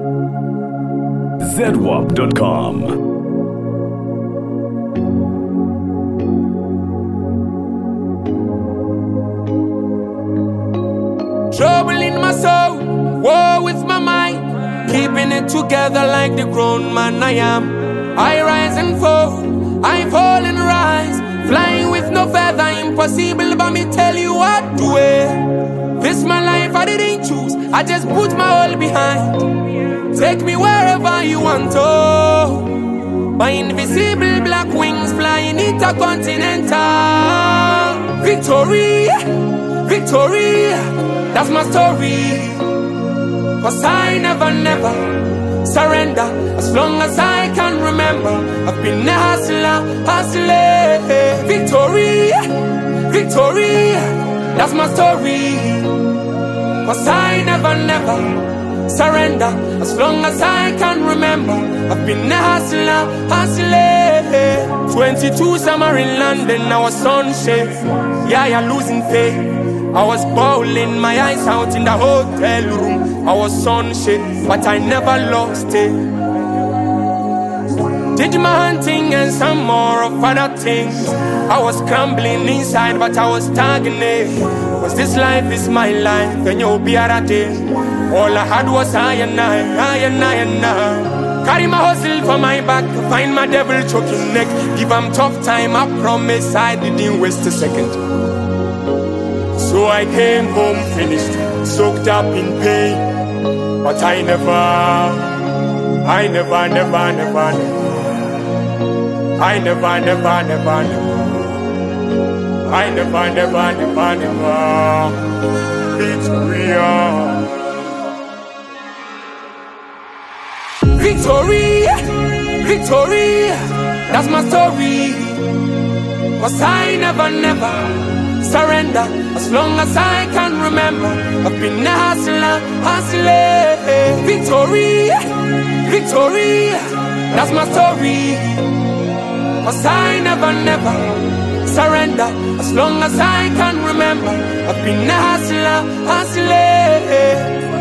ZWAP.com. Trouble in my soul, war with my mind, keeping it together like the grown man I am. I rise and fall, I fall and rise, flying with no feather, impossible but me tell you what to wear. This my life, I didn't choose, I just put my all behind. Take me wherever you want to. My invisible black wings flying intercontinental. Victory, victory, that's my story. Cause I never surrender. As long as I can remember, I've been a hustler. Victory, victory, that's my story. Cause I never surrender. As long as I can remember, I've been a hustler. 22 summer in London, I was sunshade. Yeah, losing faith. I was bawling my eyes out in the hotel room. I was sunshade, but I never lost it. Did my hunting and some more of other things. I was crumbling inside, but I was stagnant. Cause this life is my life, and you'll be at a day. All I had was I and I. Carry my hustle for my back, find my devil choking neck. Give him tough time, I promise I didn't waste a second. So I came home finished, soaked up in pain. But I never Victory, victory, that's my story. Cause I never surrender. As long as I can remember, I've been a hustler. Victory, victory, that's my story. Cause I never surrender. As long as I can remember, I've been a hustler.